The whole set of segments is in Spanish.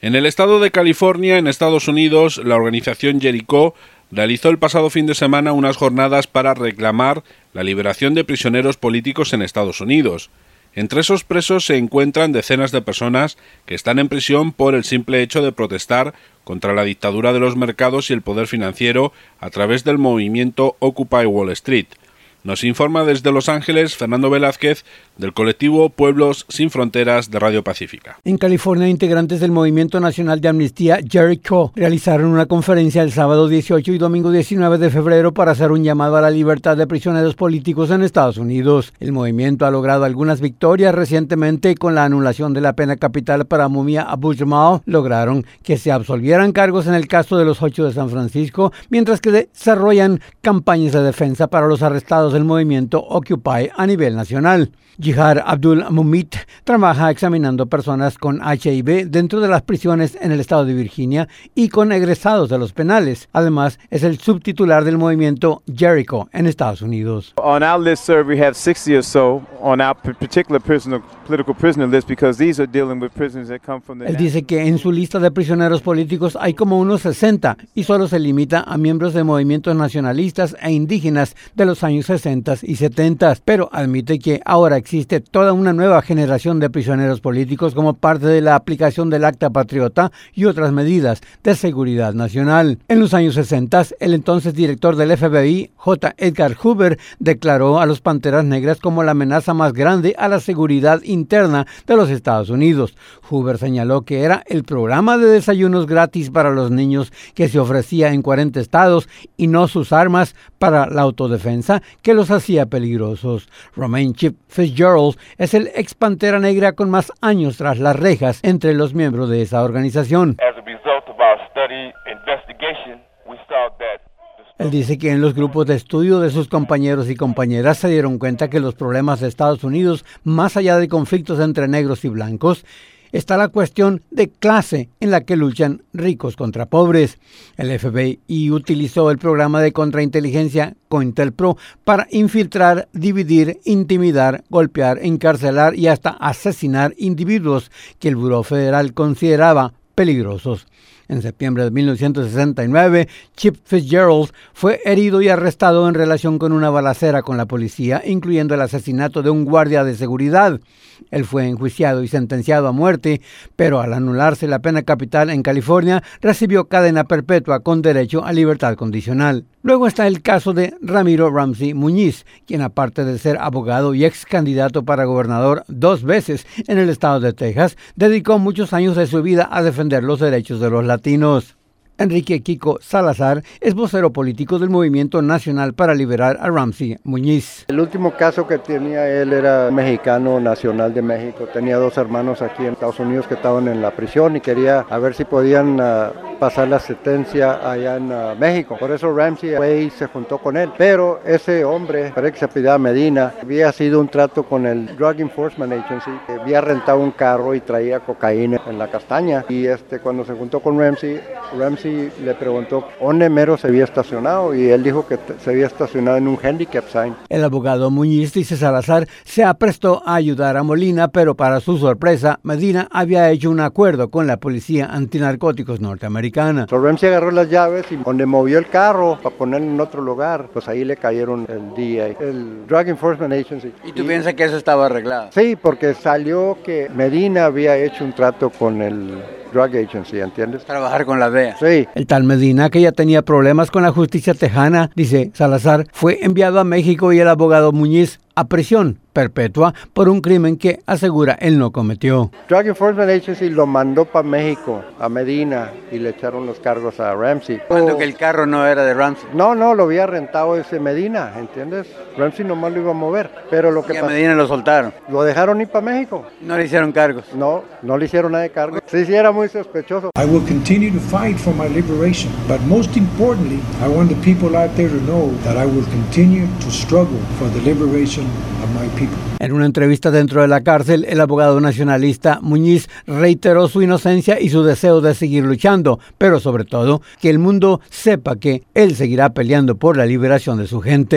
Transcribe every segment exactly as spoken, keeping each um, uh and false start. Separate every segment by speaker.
Speaker 1: En el estado de California, en Estados Unidos, la organización Jericho realizó el pasado fin de semana unas jornadas para reclamar la liberación de prisioneros políticos en Estados Unidos. Entre esos presos se encuentran decenas de personas que están en prisión por el simple hecho de protestar contra la dictadura de los mercados y el poder financiero a través del movimiento Occupy Wall Street. Nos informa desde Los Ángeles Fernando Velázquez del colectivo Pueblos Sin Fronteras de Radio Pacífica.
Speaker 2: En California, integrantes del Movimiento Nacional de Amnistía Jericho realizaron una conferencia el sábado dieciocho y domingo diecinueve de febrero para hacer un llamado a la libertad de prisioneros políticos en Estados Unidos. El movimiento ha logrado algunas victorias recientemente con la anulación de la pena capital para Mumia Abu-Jamal. Lograron que se absolvieran cargos en el caso de los ocho de San Francisco, mientras que desarrollan campañas de defensa para los arrestados del movimiento Occupy a nivel nacional. Jihad Abdul Mumit trabaja examinando personas con H I V dentro de las prisiones en el estado de Virginia y con egresados de los penales. Además, es el subtitular del movimiento Jericho en Estados Unidos.
Speaker 3: On our list, sir, we have sixty or so on our particular prisoner, political prisoner list because these are dealing with prisoners that come from the...
Speaker 2: Él dice que en su lista de prisioneros políticos hay como unos sesenta y solo se limita a miembros de movimientos nacionalistas e indígenas de los años sesenta y setenta, pero admite que ahora existe toda una nueva generación de prisioneros políticos como parte de la aplicación del Acta Patriota y otras medidas de seguridad nacional. En los años sesenta, el entonces director del F B I, J. Edgar Hoover, declaró a los Panteras Negras como la amenaza más grande a la seguridad interna de los Estados Unidos. Hoover señaló que era el programa de desayunos gratis para los niños que se ofrecía en cuarenta estados y no sus armas para la autodefensa que los hacía peligrosos. Romaine Chip Fitzgerald es el ex Pantera Negra con más años tras las rejas entre los miembros de esa organización. Él dice que en los grupos de estudio de sus compañeros y compañeras se dieron cuenta que los problemas de Estados Unidos, más allá de conflictos entre negros y blancos, está la cuestión de clase en la que luchan ricos contra pobres. El F B I utilizó el programa de contrainteligencia COINTELPRO para infiltrar, dividir, intimidar, golpear, encarcelar y hasta asesinar individuos que el Buró Federal consideraba peligrosos. En septiembre de mil novecientos sesenta y nueve, Chip Fitzgerald fue herido y arrestado en relación con una balacera con la policía, incluyendo el asesinato de un guardia de seguridad. Él fue enjuiciado y sentenciado a muerte, pero al anularse la pena capital en California, recibió cadena perpetua con derecho a libertad condicional. Luego está el caso de Ramiro Ramsey Muñiz, quien aparte de ser abogado y ex candidato para gobernador dos veces en el estado de Texas, dedicó muchos años de su vida a defender los derechos de los latinos. Enrique Kiko Salazar es vocero político del Movimiento Nacional para Liberar a Ramsey Muñiz.
Speaker 4: El último caso que tenía él era mexicano nacional de México. Tenía dos hermanos aquí en Estados Unidos que estaban en la prisión y quería a ver si podían uh, pasar la sentencia allá en uh, México. Por eso Ramsey fue y se juntó con él. Pero ese hombre, parece que se apellidaba Medina, había sido un trato con el Drug Enforcement Agency. Había rentado un carro y traía cocaína en la castaña. Y este, cuando se juntó con Ramsey, Ramsey le preguntó dónde mero se había estacionado y él dijo que se había estacionado en un handicap sign.
Speaker 2: El abogado Muñiz, dice Salazar, se aprestó a ayudar a Molina, pero para su sorpresa, Medina había hecho un acuerdo con la policía antinarcóticos norteamericana.
Speaker 4: So Ramsey agarró las llaves y donde movió el carro para ponerlo en otro lugar, pues ahí le cayeron el D E A, el Drug Enforcement Agency.
Speaker 2: ¿Y tú y, piensas que eso estaba arreglado?
Speaker 4: Sí, porque salió que Medina había hecho un trato con el Drug Agency, ¿entiendes?
Speaker 2: Trabajar con la D E A.
Speaker 4: Sí.
Speaker 2: El tal Medina, que ya tenía problemas con la justicia tejana, dice Salazar, fue enviado a México y el abogado Muñiz a prisión perpetua por un crimen que asegura él no cometió.
Speaker 4: Drug Enforcement Agency lo mandó para México, a Medina, y le echaron los cargos a Ramsey.
Speaker 2: Cuando oh. que el carro no era de Ramsey.
Speaker 4: No, no, lo había rentado ese Medina, ¿entiendes? Ramsey nomás lo iba a mover, pero lo que
Speaker 2: y a Medina lo soltaron.
Speaker 4: Lo dejaron ir para México.
Speaker 2: No le hicieron cargos.
Speaker 4: No, no le hicieron nada de cargos. Sí, sí, era muy sospechoso.
Speaker 5: I will continue to fight for my liberation, but most importantly, I want the people out there to know that I will continue to struggle for the liberation of my people.
Speaker 2: En una entrevista dentro de la cárcel, el abogado nacionalista Muñiz reiteró su inocencia y su deseo de seguir luchando, pero sobre todo que el mundo sepa que él seguirá peleando por la liberación de su gente.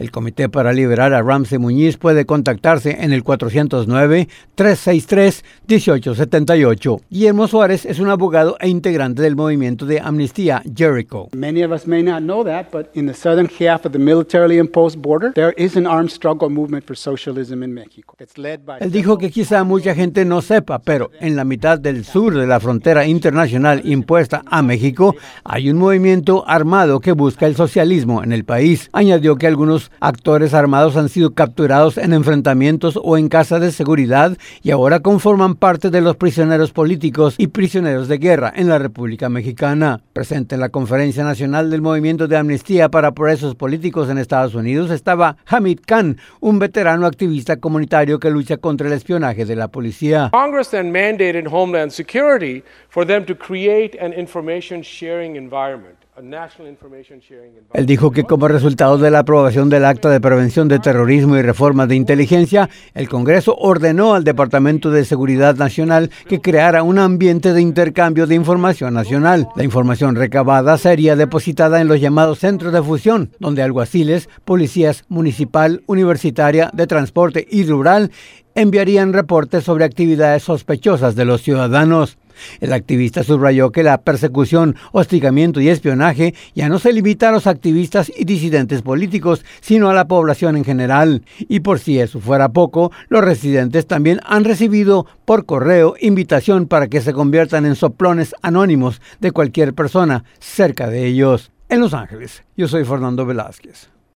Speaker 2: El comité para liberar a Ramsey Muñiz puede contactarse en el cuatro cero nueve, tres seis tres, uno ocho siete ocho. Guillermo Suárez es un abogado e integrante del movimiento de Amnistía Jericho.
Speaker 6: Many of us may not know that, but in the southern half of the militarily imposed border, there is an armed struggle movement for socialism in Mexico. It's led by...
Speaker 2: Él dijo que quizá mucha gente no sepa, pero en la mitad del sur de la frontera internacional impuesta a México hay un movimiento armado que busca el socialismo en el país. Añadió que algunos actores armados han sido capturados en enfrentamientos o en casas de seguridad y ahora conforman parte de los prisioneros políticos y prisioneros de guerra en la República Mexicana. Presente en la Conferencia Nacional del Movimiento de Amnistía para Presos Políticos en Estados Unidos estaba Hamid Khan, un veterano activista comunitario que lucha contra el espionaje de la policía.
Speaker 7: Congress then mandated Homeland Security for them to create an information sharing environment.
Speaker 2: Él dijo que como resultado de la aprobación del Acta de Prevención de Terrorismo y Reforma de Inteligencia, el Congreso ordenó al Departamento de Seguridad Nacional que creara un ambiente de intercambio de información nacional. La información recabada sería depositada en los llamados centros de fusión, donde alguaciles, policías municipal, universitaria, de transporte y rural enviarían reportes sobre actividades sospechosas de los ciudadanos. El activista subrayó que la persecución, hostigamiento y espionaje ya no se limita a los activistas y disidentes políticos, sino a la población en general. Y por si eso fuera poco, los residentes también han recibido por correo invitación para que se conviertan en soplones anónimos de cualquier persona cerca de ellos. En Los Ángeles, yo soy Fernando Velázquez.